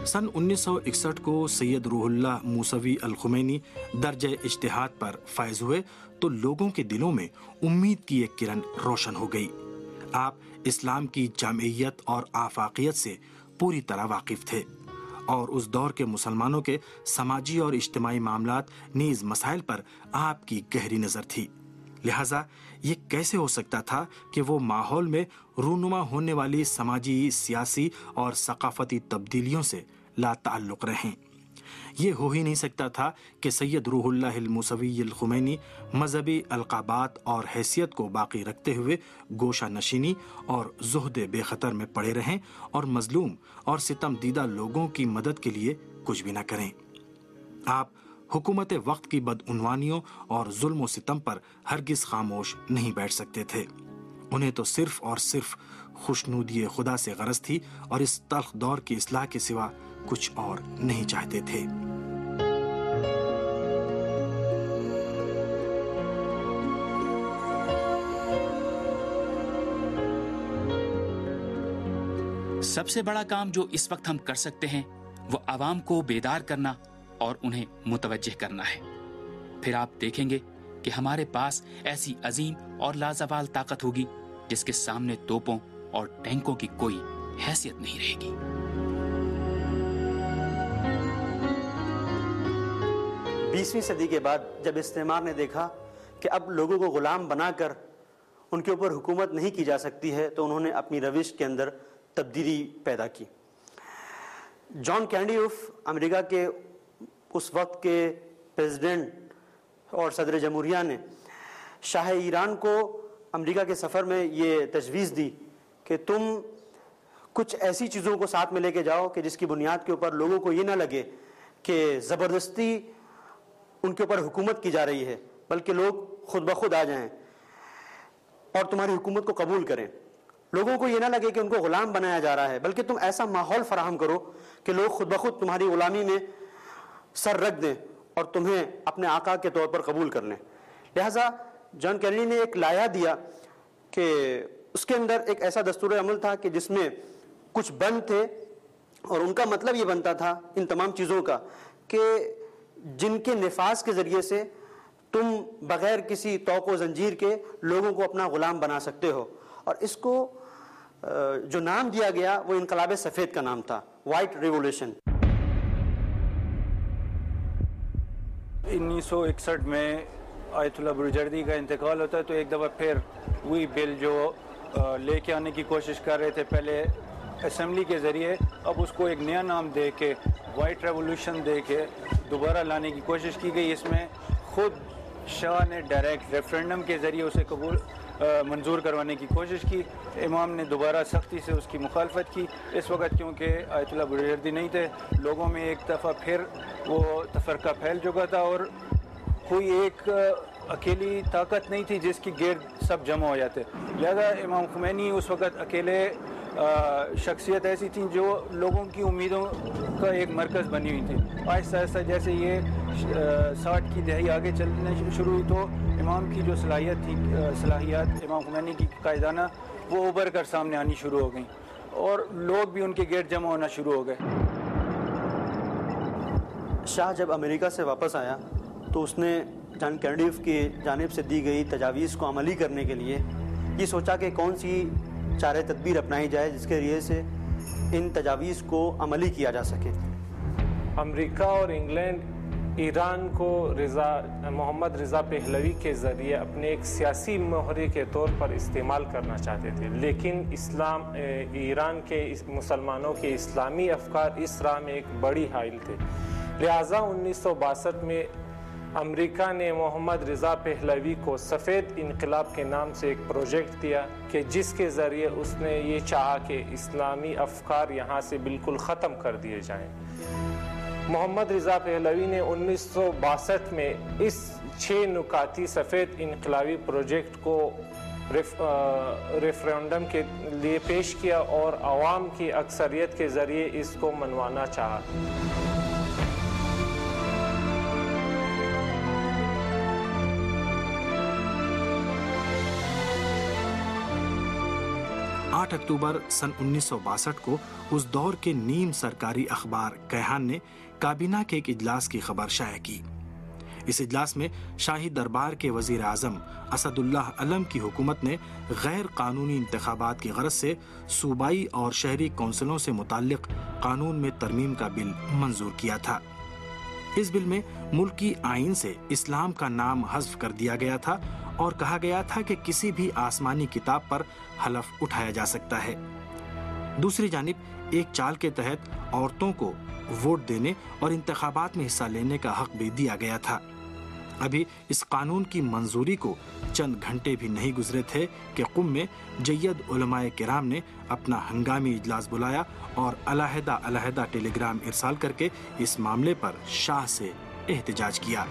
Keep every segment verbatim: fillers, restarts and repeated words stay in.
سن انیس سو اکسٹھ کو سید روح اللہ موسوی الخمینی درجہ اجتہاد پر فائز ہوئے تو لوگوں کے دلوں میں امید کی ایک کرن روشن ہو گئی۔ آپ اسلام کی جامعیت اور آفاقیت سے پوری طرح واقف تھے اور اس دور کے مسلمانوں کے سماجی اور اجتماعی معاملات نیز مسائل پر آپ کی گہری نظر تھی۔ لہٰذا یہ کیسے ہو سکتا تھا کہ وہ ماحول میں رونما ہونے والی سماجی، سیاسی اور ثقافتی تبدیلیوں سے لا تعلق رہیں؟ یہ ہو ہی نہیں سکتا تھا کہ سید روح اللہ الموسوی الخمینی مذہبی القابات اور حیثیت کو باقی رکھتے ہوئے گوشہ نشینی اور زہد بے خطر میں پڑے رہیں اور مظلوم اور ستم دیدہ لوگوں کی مدد کے لیے کچھ بھی نہ کریں۔ آپ حکومت وقت کی بدعنوانیوں اور ظلم و ستم پر ہرگز خاموش نہیں بیٹھ سکتے تھے۔ انہیں تو صرف اور صرف خوشنودی خدا سے غرض تھی اور اس تلخ دور کی اصلاح کے سوا کچھ اور نہیں چاہتے تھے۔ سب سے بڑا کام جو اس وقت ہم کر سکتے ہیں وہ عوام کو بیدار کرنا اور انہیں متوجہ کرنا ہے۔ پھر آپ دیکھیں گے کہ ہمارے پاس ایسی عظیم اور لازوال طاقت ہوگی جس کے سامنے توپوں اور ٹینکوں کی کوئی حیثیت نہیں رہے گی۔ بیسویں صدی کے بعد جب استعمار نے دیکھا کہ اب لوگوں کو غلام بنا کر ان کے اوپر حکومت نہیں کی جا سکتی ہے تو انہوں نے اپنی روش کے اندر تبدیلی پیدا کی۔ جان کینڈی آف امریکہ کے اس وقت کے پریزیڈنٹ اور صدر جمہوریہ نے شاہ ایران کو امریکہ کے سفر میں یہ تجویز دی کہ تم کچھ ایسی چیزوں کو ساتھ میں لے کے جاؤ کہ جس کی بنیاد کے اوپر لوگوں کو یہ نہ لگے کہ زبردستی ان کے اوپر حکومت کی جا رہی ہے، بلکہ لوگ خود بخود آ جائیں اور تمہاری حکومت کو قبول کریں۔ لوگوں کو یہ نہ لگے کہ ان کو غلام بنایا جا رہا ہے، بلکہ تم ایسا ماحول فراہم کرو کہ لوگ خود بخود تمہاری غلامی میں سر رکھ دیں اور تمہیں اپنے آقا کے طور پر قبول کر لیں۔ لہٰذا جان کینڈی نے ایک لائحہ دیا کہ اس کے اندر ایک ایسا دستور عمل تھا کہ جس میں کچھ بند تھے اور ان کا مطلب یہ بنتا تھا ان تمام چیزوں کا کہ جن کے نفاذ کے ذریعے سے تم بغیر کسی توق و زنجیر کے لوگوں کو اپنا غلام بنا سکتے ہو، اور اس کو جو نام دیا گیا وہ انقلاب سفید کا نام تھا، وائٹ ریولیوشن۔ انیس سو اکسٹھ میں آیت اللہ بروجردی کا انتقال ہوتا ہے تو ایک دفعہ پھر وہی بل جو لے کے آنے کی کوشش کر رہے تھے پہلے اسمبلی کے ذریعے، اب اس کو ایک نیا نام دے کے وائٹ ریولیوشن دے کے دوبارہ لانے کی کوشش کی گئی۔ اس میں خود شاہ نے ڈائریکٹ ریفرینڈم کے ذریعے اسے قبول منظور کروانے کی کوشش کی۔ امام نے دوبارہ سختی سے اس کی مخالفت کی۔ اس وقت کیونکہ آیت اللہ بروجردی نہیں تھے، لوگوں میں ایک دفعہ پھر وہ تفرقہ پھیل چکا تھا اور کوئی ایک اکیلی طاقت نہیں تھی جس کی گرد سب جمع ہو جاتے، لہذا امام خمینی اس وقت اکیلے شخصیت ایسی تھی جو لوگوں کی امیدوں کا ایک مرکز بنی ہوئی تھی۔ آہستہ آہستہ جیسے یہ ساٹھ کی دہائی آگے چلنے شروع ہوئی تو امام کی جو صلاحیت تھی صلاحیات امام خمینی کی قائدانہ وہ ابھر کر سامنے آنی شروع ہو گئیں اور لوگ بھی ان کے گرد جمع ہونا شروع ہو گئے۔ شاہ جب امریکہ سے واپس آیا تو اس نے جان کینڈی کی جانب سے دی گئی تجاویز کو عملی کرنے کے لیے یہ سوچا کہ کون سی چارہ تدبیر اپنائی جائے جس کے ذریعے سے ان تجاویز کو عملی کیا جا سکے۔ امریکہ اور انگلینڈ ایران کو رضا محمد رضا پہلوی کے ذریعے اپنے ایک سیاسی مہرے کے طور پر استعمال کرنا چاہتے تھے، لیکن اسلام ایران کے مسلمانوں کے اسلامی افکار اس راہ میں ایک بڑی حائل تھے، لہٰذا انیس سو باسٹھ میں امریکہ نے محمد رضا پہلوی کو سفید انقلاب کے نام سے ایک پروجیکٹ دیا کہ جس کے ذریعے اس نے یہ چاہا کہ اسلامی افکار یہاں سے بالکل ختم کر دیے جائیں۔ محمد رضا پہلوی نے انیس سو باسٹھ میں اس چھ نکاتی سفید انقلابی پروجیکٹ کو ریفرینڈم کے لیے پیش کیا اور عوام کی اکثریت کے ذریعے اس کو منوانا چاہا۔ آٹھ اکتوبر سن انیس سو باسٹھ کو اس دور کے نیم سرکاری اخبار کیہان نے کابینہ کے ایک اجلاس کی خبر شائع کی۔ اس اجلاس میں شاہی دربار کے وزیر اعظم اسد اللہ علم کی حکومت نے غیر قانونی انتخابات کی غرض سے صوبائی اور شہری کونسلوں سے متعلق قانون میں ترمیم کا بل منظور کیا تھا۔ اس بل میں ملکی آئین سے اسلام کا نام حذف کر دیا گیا تھا اور کہا گیا تھا کہ کسی بھی آسمانی کتاب پر حلف اٹھایا جا سکتا ہے۔ دوسری جانب ایک چال کے تحت عورتوں کو ووٹ دینے اور انتخابات میں حصہ لینے کا حق بھی دیا گیا تھا۔ ابھی اس قانون کی منظوری کو چند گھنٹے بھی نہیں گزرے تھے کہ قم میں جید علماء کرام نے اپنا ہنگامی اجلاس بلایا اور علیحدہ علیحدہ ٹیلی گرام ارسال کر کے اس معاملے پر شاہ سے احتجاج کیا۔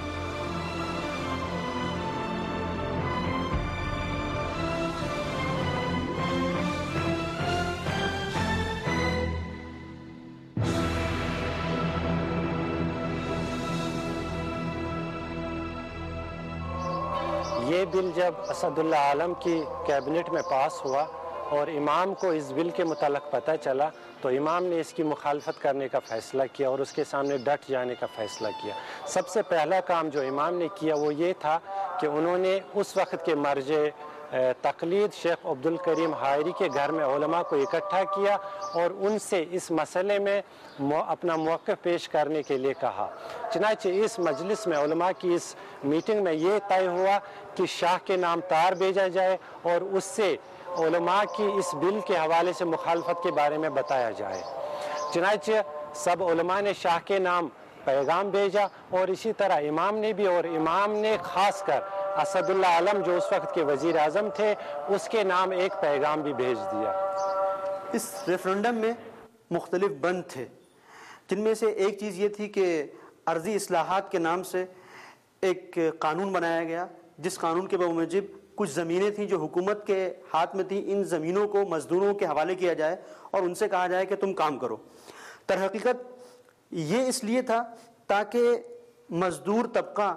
یہ بل جب اسد اللہ عالم کی کیبنٹ میں پاس ہوا اور امام کو اس بل کے متعلق پتہ چلا تو امام نے اس کی مخالفت کرنے کا فیصلہ کیا اور اس کے سامنے ڈٹ جانے کا فیصلہ کیا۔ سب سے پہلا کام جو امام نے کیا وہ یہ تھا کہ انہوں نے اس وقت کے مرجع تقلید شیخ عبد الکریم حائری کے گھر میں علماء کو اکٹھا کیا اور ان سے اس مسئلے میں اپنا موقف پیش کرنے کے لیے کہا۔ چنانچہ اس مجلس میں علماء کی اس میٹنگ میں یہ طے ہوا کہ شاہ کے نام تار بھیجا جائے اور اس سے علماء کی اس بل کے حوالے سے مخالفت کے بارے میں بتایا جائے۔ چنانچہ سب علماء نے شاہ کے نام پیغام بھیجا اور اسی طرح امام نے بھی، اور امام نے خاص کر اسد اللہ علم جو اس وقت کے وزیر اعظم تھے اس کے نام ایک پیغام بھی بھیج دیا۔ اس ریفرنڈم میں مختلف بند تھے، جن میں سے ایک چیز یہ تھی کہ عرضی اصلاحات کے نام سے ایک قانون بنایا گیا، جس قانون کے بموجب کچھ زمینیں تھیں جو حکومت کے ہاتھ میں تھیں، ان زمینوں کو مزدوروں کے حوالے کیا جائے اور ان سے کہا جائے کہ تم کام کرو۔ در حقیقت یہ اس لیے تھا تاکہ مزدور طبقہ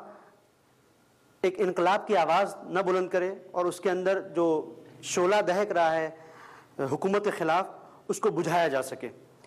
ایک انقلاب کی آواز نہ بلند کرے اور اس کے اندر جو شعلہ دہک رہا ہے حکومت کے خلاف اس کو بجھایا جا سکے۔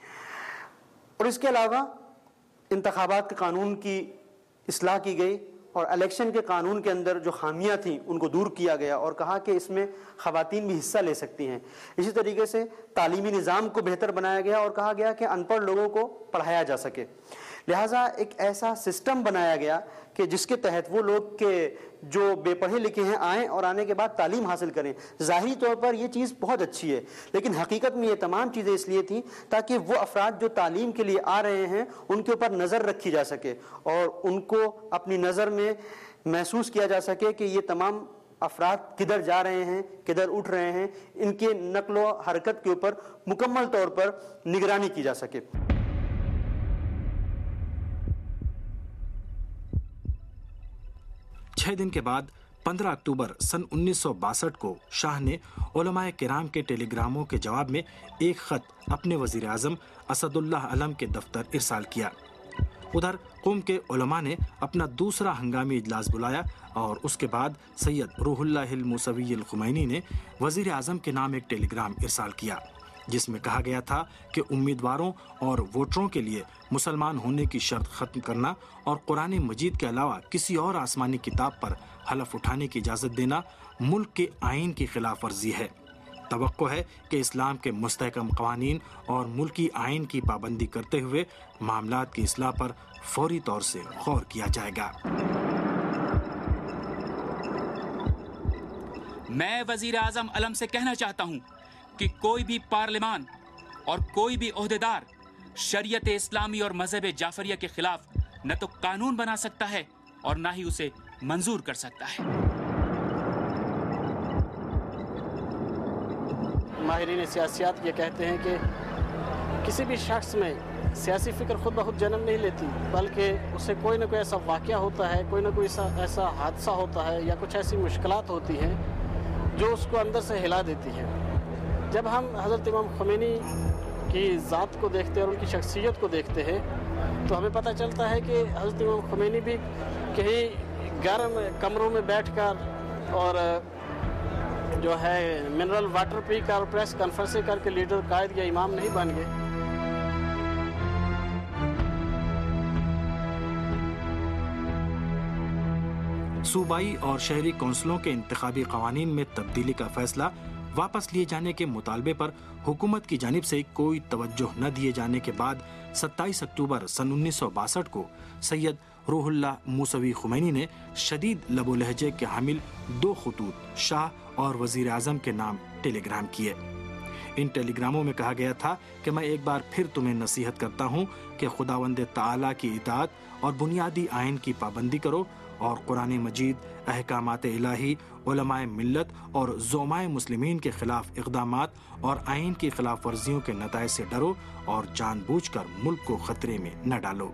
اور اس کے علاوہ انتخابات کے قانون کی اصلاح کی گئی اور الیکشن کے قانون کے اندر جو خامیاں تھیں ان کو دور کیا گیا اور کہا کہ اس میں خواتین بھی حصہ لے سکتی ہیں۔ اسی طریقے سے تعلیمی نظام کو بہتر بنایا گیا اور کہا گیا کہ ان پڑھ لوگوں کو پڑھایا جا سکے۔ لہٰذا ایک ایسا سسٹم بنایا گیا کہ جس کے تحت وہ لوگ کے جو بے پڑھے لکھے ہیں آئیں اور آنے کے بعد تعلیم حاصل کریں۔ ظاہری طور پر یہ چیز بہت اچھی ہے، لیکن حقیقت میں یہ تمام چیزیں اس لیے تھیں تاکہ وہ افراد جو تعلیم کے لیے آ رہے ہیں ان کے اوپر نظر رکھی جا سکے اور ان کو اپنی نظر میں محسوس کیا جا سکے کہ یہ تمام افراد کدھر جا رہے ہیں، کدھر اٹھ رہے ہیں، ان کے نقل و حرکت کے اوپر مکمل طور پر نگرانی کی جا سکے۔ چھ دن کے بعد پندرہ اکتوبر سن انیس سو باسٹھ کو شاہ نے علماء کرام کے ٹیلی گراموں کے جواب میں ایک خط اپنے وزیر اعظم اسد اللہ علم کے دفتر ارسال کیا۔ ادھر قوم کے علماء نے اپنا دوسرا ہنگامی اجلاس بلایا اور اس کے بعد سید روح اللہ الموسوی الخمینی نے وزیر اعظم کے نام ایک ٹیلی گرام ارسال کیا، جس میں کہا گیا تھا کہ امیدواروں اور ووٹروں کے لیے مسلمان ہونے کی شرط ختم کرنا اور قرآن مجید کے علاوہ کسی اور آسمانی کتاب پر حلف اٹھانے کی اجازت دینا ملک کے آئین کی خلاف ورزی ہے۔ توقع ہے کہ اسلام کے مستحکم قوانین اور ملکی آئین کی پابندی کرتے ہوئے معاملات کی اصلاح پر فوری طور سے غور کیا جائے گا۔ میں وزیر اعظم علم سے کہنا چاہتا ہوں کہ کوئی بھی پارلیمان اور کوئی بھی عہدیدار شریعت اسلامی اور مذہب جعفریہ کے خلاف نہ تو قانون بنا سکتا ہے اور نہ ہی اسے منظور کر سکتا ہے۔ ماہرین سیاسیات یہ کہتے ہیں کہ کسی بھی شخص میں سیاسی فکر خود بخود جنم نہیں لیتی، بلکہ اسے کوئی نہ کوئی ایسا واقعہ ہوتا ہے، کوئی نہ کوئی ایسا ایسا حادثہ ہوتا ہے یا کچھ ایسی مشکلات ہوتی ہیں جو اس کو اندر سے ہلا دیتی ہیں۔ جب ہم حضرت امام خمینی کی ذات کو دیکھتے ہیں اور ان کی شخصیت کو دیکھتے ہیں تو ہمیں پتہ چلتا ہے کہ حضرت امام خمینی بھی کہیں گرم کمروں میں بیٹھ کر اور جو ہے منرل واٹر پی کر پریس کانفرنس کر کے لیڈر قائد یا امام نہیں بن گئے. صوبائی اور شہری کونسلوں کے انتخابی قوانین میں تبدیلی کا فیصلہ واپس لیے جانے کے مطالبے پر حکومت کی جانب سے کوئی توجہ نہ دیے جانے کے بعد ستائیس اکتوبر سن انیس سو باسٹھ کو سید روح اللہ موسوی خمینی نے شدید لب و لہجے کے حامل دو خطوط شاہ اور وزیر اعظم کے نام ٹیلی گرام کیے. ان ٹیلی گراموں میں کہا گیا تھا کہ میں ایک بار پھر تمہیں نصیحت کرتا ہوں کہ خداوند تعالیٰ کی اطاعت اور بنیادی آئین کی پابندی کرو اور قرآن مجید، احکامات الہی، علماء ملت اور زعمائے مسلمین کے خلاف اقدامات اور آئین کی خلاف ورزیوں کے نتائج سے ڈرو اور جان بوجھ کر ملک کو خطرے میں نہ ڈالو.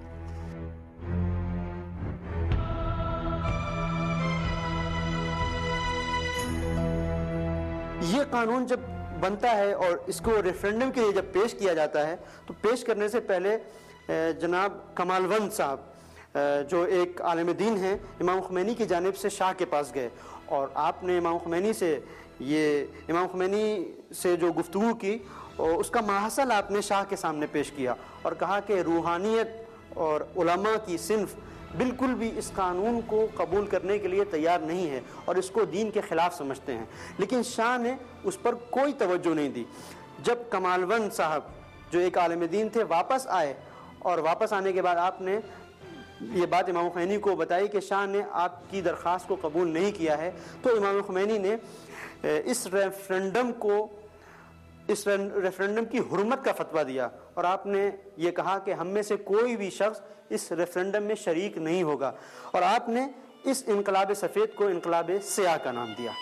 یہ قانون جب بنتا ہے اور اس کو ریفرینڈم کے لیے جب پیش کیا جاتا ہے تو پیش کرنے سے پہلے جناب کمال وند صاحب جو ایک عالم دین ہیں امام خمینی کی جانب سے شاہ کے پاس گئے اور آپ نے امام خمینی سے یہ امام خمینی سے جو گفتگو کی اس کا ماحصل آپ نے شاہ کے سامنے پیش کیا اور کہا کہ روحانیت اور علماء کی صنف بالکل بھی اس قانون کو قبول کرنے کے لیے تیار نہیں ہے اور اس کو دین کے خلاف سمجھتے ہیں. لیکن شاہ نے اس پر کوئی توجہ نہیں دی. جب کمال وند صاحب جو ایک عالم دین تھے واپس آئے اور واپس آنے کے بعد آپ نے یہ بات امام خمینی کو بتائی کہ شاہ نے آپ کی درخواست کو قبول نہیں کیا ہے، تو امام خمینی نے اس ریفرنڈم کو اس ریفرنڈم کی حرمت کا فتویٰ دیا اور آپ نے یہ کہا کہ ہم میں سے کوئی بھی شخص اس ریفرنڈم میں شریک نہیں ہوگا اور آپ نے اس انقلاب سفید کو انقلاب سیاہ کا نام دیا.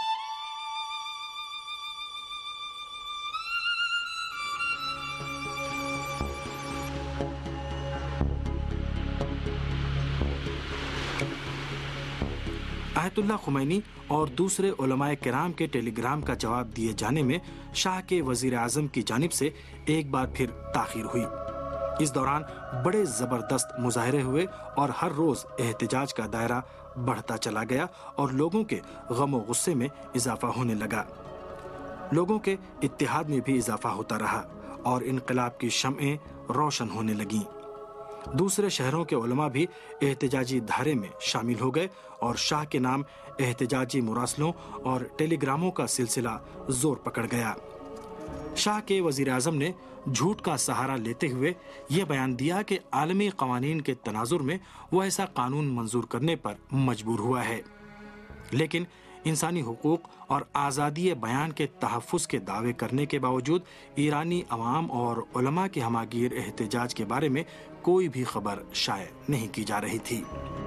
آیت اللہ خمینی اور دوسرے علماء کرام کے ٹیلی گرام کا جواب دیے جانے میں شاہ کے وزیر اعظم کی جانب سے ایک بار پھر تاخیر ہوئی. اس دوران بڑے زبردست مظاہرے ہوئے اور ہر روز احتجاج کا دائرہ بڑھتا چلا گیا اور لوگوں کے غم و غصے میں اضافہ ہونے لگا. لوگوں کے اتحاد میں بھی اضافہ ہوتا رہا اور انقلاب کی شمعیں روشن ہونے لگیں. دوسرے شہروں کے علماء بھی احتجاجی دھارے میں شامل ہو گئے اور شاہ کے نام احتجاجی مراسلوں اور ٹیلی گراموں کا سلسلہ زور پکڑ گیا. شاہ کے وزیر اعظم نے جھوٹ کا سہارا لیتے ہوئے یہ بیان دیا کہ عالمی قوانین کے تناظر میں وہ ایسا قانون منظور کرنے پر مجبور ہوا ہے. لیکن انسانی حقوق اور آزادی بیان کے تحفظ کے دعوے کرنے کے باوجود ایرانی عوام اور علماء کے ہماگیر احتجاج کے بارے میں کوئی بھی خبر شائع نہیں کی جا رہی تھی.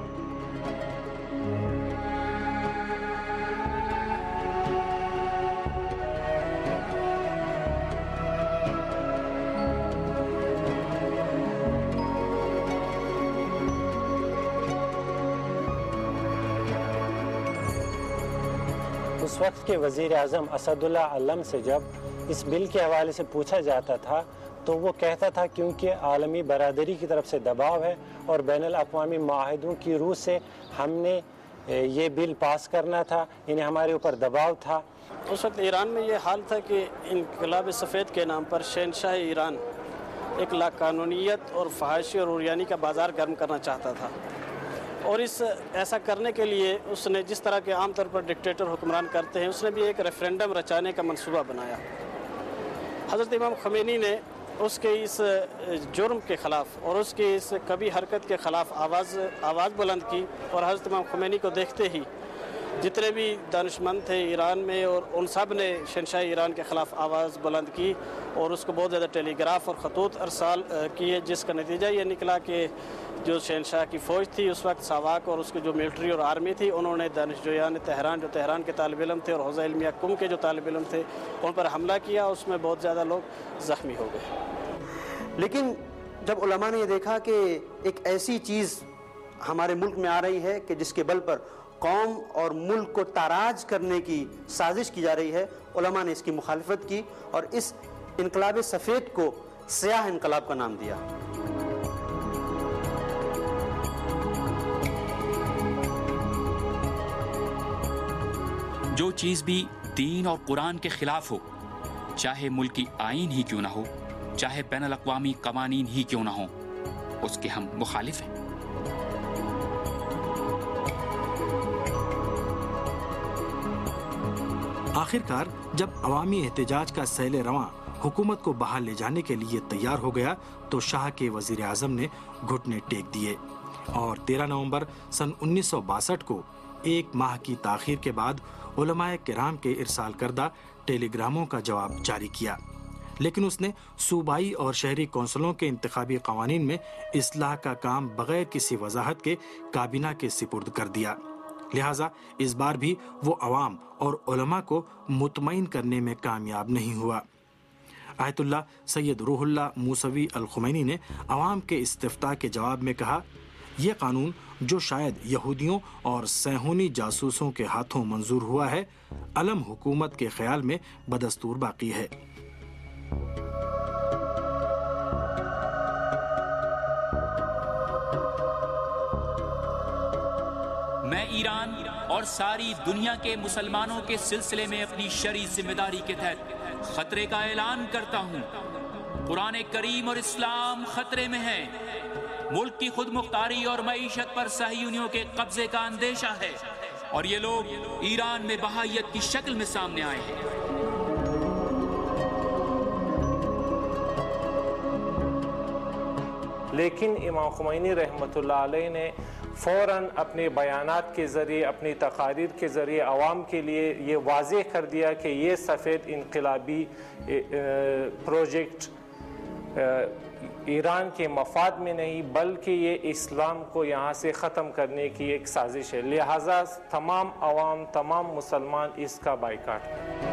اس وقت کے وزیر اعظم اسد اللہ علم سے جب اس بل کے حوالے سے پوچھا جاتا تھا تو وہ کہتا تھا کیونکہ عالمی برادری کی طرف سے دباؤ ہے اور بین الاقوامی معاہدوں کی روح سے ہم نے یہ بل پاس کرنا تھا، یعنی ہمارے اوپر دباؤ تھا. اس وقت ایران میں یہ حال تھا کہ انقلاب سفید کے نام پر شہنشاہ ایران ایک لاقانونیت اور فحاشی اور عریانی کا بازار گرم کرنا چاہتا تھا اور اس ایسا کرنے کے لیے اس نے جس طرح کے عام طور پر ڈکٹیٹر حکمران کرتے ہیں اس نے بھی ایک ریفرینڈم رچانے کا منصوبہ بنایا. حضرت امام خمینی نے اس کے اس جرم کے خلاف اور اس کی اس کبھی حرکت کے خلاف آواز آواز بلند کی اور حضرت امام خمینی کو دیکھتے ہی جتنے بھی دانشمند تھے ایران میں اور ان سب نے شہنشاہ ایران کے خلاف آواز بلند کی اور اس کو بہت زیادہ ٹیلی گراف اور خطوط ارسال کیے، جس کا نتیجہ یہ نکلا کہ جو شہنشاہ کی فوج تھی اس وقت ساواک اور اس کی جو ملٹری اور آرمی تھی انہوں نے دانش جویان تہران جو تہران کے طالب علم تھے اور حوزہ علمیہ کم کے جو طالب علم تھے ان پر حملہ کیا. اس میں بہت زیادہ لوگ زخمی ہو گئے. لیکن جب علماء نے یہ دیکھا کہ ایک ایسی چیز ہمارے ملک میں آ رہی ہے کہ جس کے بل پر قوم اور ملک کو تاراج کرنے کی سازش کی جا رہی ہے، علماء نے اس کی مخالفت کی اور اس انقلاب سفید کو سیاہ انقلاب کا نام دیا. جو چیز بھی دین اور قرآن کے خلاف ہو، چاہے ملکی آئین ہی کیوں نہ ہو، چاہے بین الاقوامی قوانین ہی کیوں نہ ہوں، اس کے ہم مخالف ہیں۔ آخرکار جب عوامی احتجاج کا سیل رواں حکومت کو باہر لے جانے کے لیے تیار ہو گیا تو شاہ کے وزیر اعظم نے گھٹنے ٹیک دیے اور تیرہ نومبر سن انیس سو باسٹھ کو ایک ماہ کی تاخیر کے بعد علماء کرام کے ارسال کردہ ٹیلی گراموں کا جواب جاری کیا، لیکن اس نے صوبائی اور شہری کونسلوں کے انتخابی قوانین میں اصلاح کا کام بغیر کسی وضاحت کے کابینہ کے سپرد کر دیا، لہٰذا اس بار بھی وہ عوام اور علماء کو مطمئن کرنے میں کامیاب نہیں ہوا۔ آیت اللہ سید روح اللہ موسوی الخمینی نے عوام کے استفتاء کے جواب میں کہا، یہ قانون جو شاید یہودیوں اور صہیونی جاسوسوں کے ہاتھوں منظور ہوا ہے، علم حکومت کے خیال میں بدستور باقی ہے۔ میں ایران اور ساری دنیا کے مسلمانوں کے سلسلے میں اپنی شرعی ذمہ داری کے تحت خطرے کا اعلان کرتا ہوں۔ قرآن کریم اور اسلام خطرے میں ہے، ملک کی خود مختاری اور معیشت پر صہیونیوں کے قبضے کا اندیشہ ہے، اور یہ لوگ ایران میں بہائیت کی شکل میں سامنے آئے ہیں۔ لیکن امام خمینی رحمۃ اللہ علیہ نے فوراً اپنے بیانات کے ذریعے، اپنی تقاریر کے ذریعے عوام کے لیے یہ واضح کر دیا کہ یہ سفید انقلابی پروجیکٹ ایران کے مفاد میں نہیں بلکہ یہ اسلام کو یہاں سے ختم کرنے کی ایک سازش ہے، لہٰذا تمام عوام، تمام مسلمان اس کا بائیکاٹ کریں۔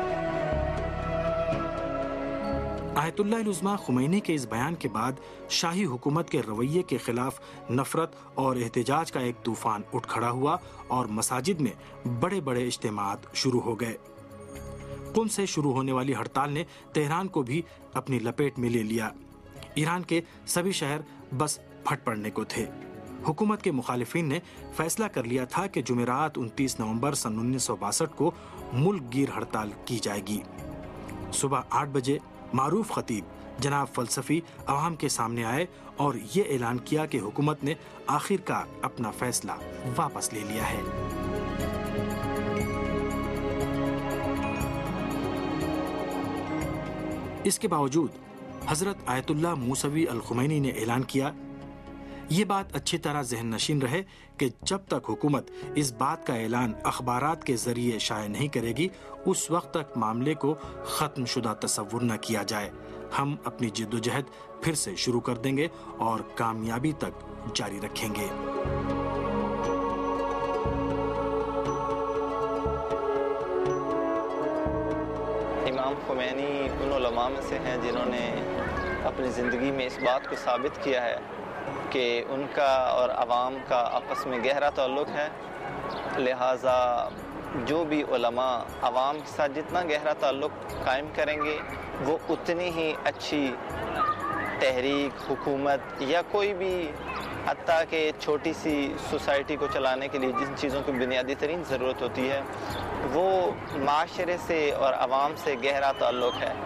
آیت اللہ العظمیٰ خمینی کے اس بیان کے بعد شاہی حکومت کے رویے کے خلاف نفرت اور احتجاج کا ایک طوفان اٹھ کھڑا ہوا اور مساجد میں بڑے بڑے اجتماعات شروع ہو گئے۔ قم سے شروع ہونے والی ہڑتال نے تہران کو بھی اپنی لپیٹ میں لے لیا۔ ایران کے سبھی شہر بس پھٹ پڑنے کو تھے۔ حکومت کے مخالفین نے فیصلہ کر لیا تھا کہ جمعرات انتیس نومبر سن انیس سو باسٹھ کو ملک گیر ہڑتال کی جائے گی۔ صبح آٹھ بجے معروف خطیب جناب فلسفی عوام کے سامنے آئے اور یہ اعلان کیا کہ حکومت نے آخرکار اپنا فیصلہ واپس لے لیا ہے۔ اس کے باوجود حضرت آیت اللہ موسوی الخمینی نے اعلان کیا، یہ بات اچھی طرح ذہن نشین رہے کہ جب تک حکومت اس بات کا اعلان اخبارات کے ذریعے شائع نہیں کرے گی، اس وقت تک معاملے کو ختم شدہ تصور نہ کیا جائے۔ ہم اپنی جد و جہد پھر سے شروع کر دیں گے اور کامیابی تک جاری رکھیں گے۔ امام خمینی ان علماء میں سے ہیں جنہوں نے اپنی زندگی میں اس بات کو ثابت کیا ہے کہ ان کا اور عوام کا آپس میں گہرا تعلق ہے، لہٰذا جو بھی علماء عوام کے ساتھ جتنا گہرا تعلق قائم کریں گے وہ اتنی ہی اچھی تحریک، حکومت یا کوئی بھی حتیٰ کہ چھوٹی سی سوسائٹی کو چلانے کے لیے جن چیزوں کی بنیادی ترین ضرورت ہوتی ہے وہ معاشرے سے اور عوام سے گہرا تعلق ہے۔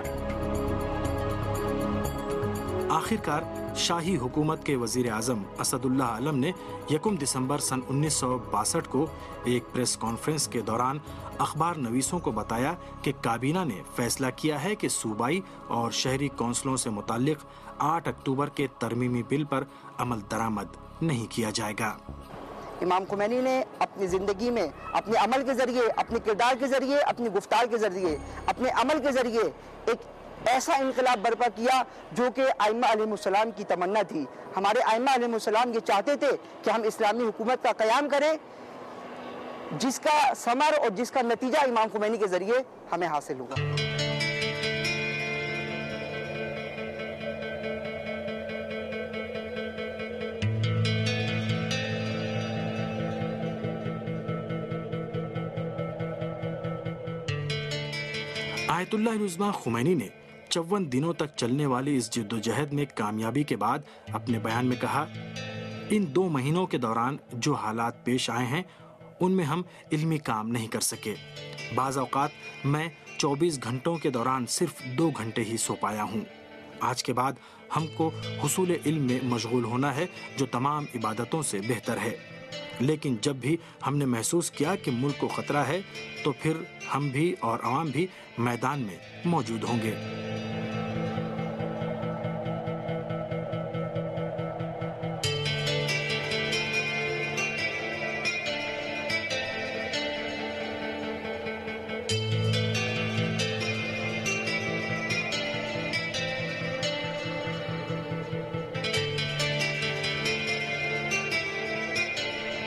آخرکار شاہی حکومت کے وزیر اعظم اسد اللہ علم نے یکم دسمبر سن انیس سو باسٹھ کو ایک پریس کانفرنس کے دوران اخبار نویسوں کو بتایا کہ کابینہ نے فیصلہ کیا ہے کہ صوبائی اور شہری کونسلوں سے متعلق آٹھ اکتوبر کے ترمیمی بل پر عمل درآمد نہیں کیا جائے گا۔ امام خمینی نے اپنی زندگی میں اپنے عمل کے ذریعے، اپنے کردار کے ذریعے، اپنی گفتار کے ذریعے، اپنے عمل کے ذریعے ایک ایسا انقلاب برپا کیا جو کہ ائمہ علیہ السلام کی تمنا تھی۔ ہمارے ائمہ علیہ السلام یہ چاہتے تھے کہ ہم اسلامی حکومت کا قیام کریں، جس کا ثمر اور جس کا نتیجہ امام خمینی کے ذریعے ہمیں حاصل ہوا۔ آیت اللہ العظمیٰ خمینی نے چون دنوں تک چلنے والی اس جد و جہد میں کامیابی کے بعد اپنے بیان میں کہا، ان دو مہینوں کے دوران جو حالات پیش آئے ہیں ان میں ہم علمی کام نہیں کر سکے، بعض اوقات میں چوبیس گھنٹوں کے دوران صرف دو گھنٹے ہی سو پایا ہوں۔ آج کے بعد ہم کو حصول علم میں مشغول ہونا ہے جو تمام عبادتوں سے بہتر ہے، لیکن جب بھی ہم نے محسوس کیا کہ ملک کو خطرہ ہے تو پھر ہم بھی اور عوام بھی میدان میں موجود ہوں گے۔